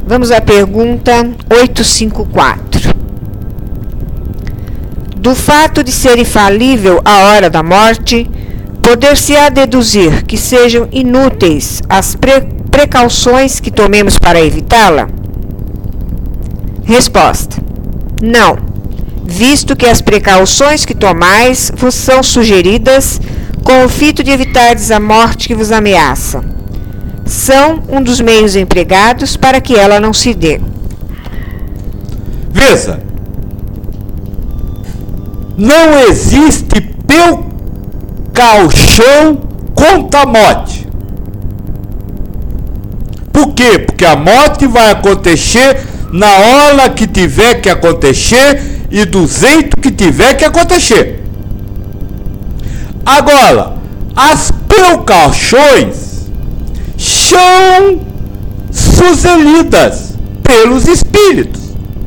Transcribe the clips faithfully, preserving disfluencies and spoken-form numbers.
Vamos à pergunta oitocentos e cinquenta e quatro. Do fato de ser infalível a hora da morte, poder-se-á deduzir que sejam inúteis as pre- precauções que tomemos para evitá-la? Resposta: não, visto que as precauções que tomais vos são sugeridas com o fito de evitardes a morte que vos ameaça. São um dos meios empregados para que ela não se dê. Veja, não existe precaução contra a morte. Por quê? Porque a morte vai acontecer na hora que tiver que acontecer e do jeito que tiver que acontecer. Agora, as precauções são sugeridas pelos espíritos.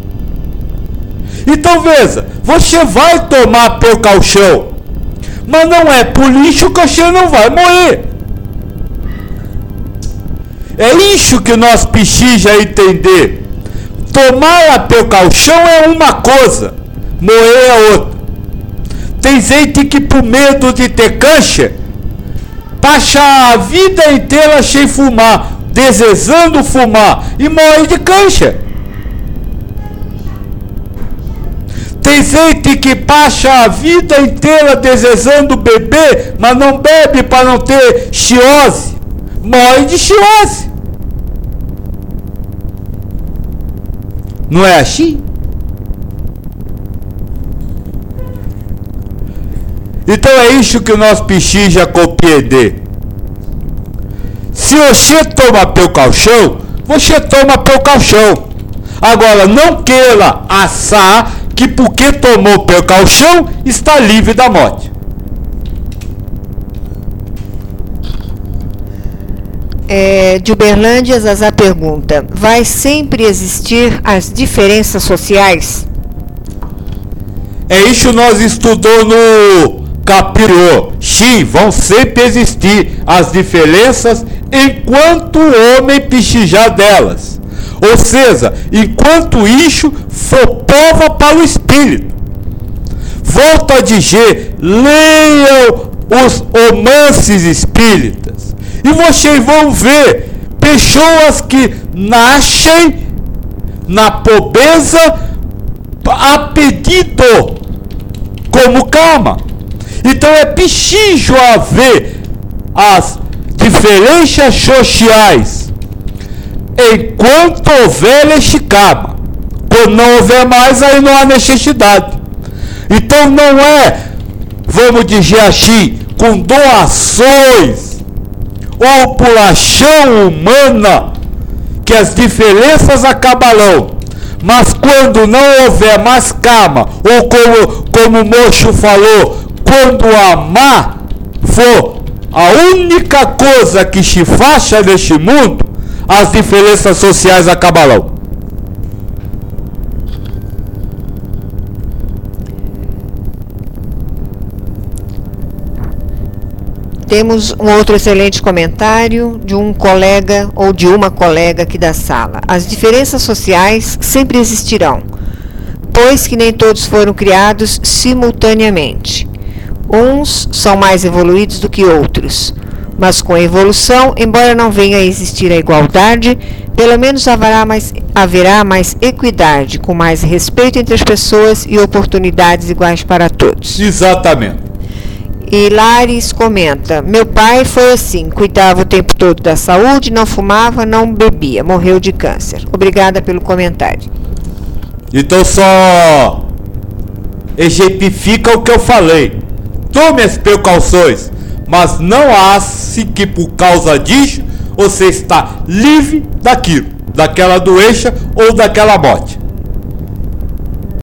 Então veja, você vai tomar precaução, mas não é por isso que você não vai morrer. É isso que nós precisamos entender. Tomar a precaução é uma coisa, morrer é outra. Tem gente que por medo de ter câncer passa a vida inteira sem fumar, desejando fumar e morre de câncer. Tem gente que passa a vida inteira desejando beber, mas não bebe para não ter cirrose, morre de cirrose. Não é assim? Então é isso que nós precisamos compreender. Se você toma precaução, você toma precaução. Agora, não queira achar que porque tomou precaução, está livre da morte. É, de Uberlândia, Zazá pergunta: vai sempre existir as diferenças sociais? É isso que nós estudamos no capítulo. Sim, vão sempre existir as diferenças enquanto o homem precisar delas. Ou seja, enquanto isso for prova para o espírito. Volto a dizer, leiam os romances espíritas e vocês vão ver pessoas que nascem na pobreza a pedido como karma. Então é preciso haver as diferenças sociais enquanto houver este karma. Quando não houver mais, aí não há necessidade. Então não é, vamos dizer assim, com doações ou por ação humana que as diferenças acabarão. Mas quando não houver mais karma, ou como, como o moço falou, quando amar for a única coisa que se faça neste mundo, as diferenças sociais acabarão. Temos um outro excelente comentário de um colega ou de uma colega aqui da sala. As diferenças sociais sempre existirão, pois que nem todos foram criados simultaneamente. Uns são mais evoluídos do que outros, mas com a evolução, embora não venha a existir a igualdade, pelo menos haverá mais, haverá mais equidade, com mais respeito entre as pessoas e oportunidades iguais para todos. Exatamente. E Lares comenta: meu pai foi assim, cuidava o tempo todo da saúde, não fumava, não bebia, morreu de câncer. Obrigada pelo comentário. Então só exemplifica o que eu falei. Tome as precauções, mas não ache que por causa disso você está livre daquilo, daquela doença ou daquela morte.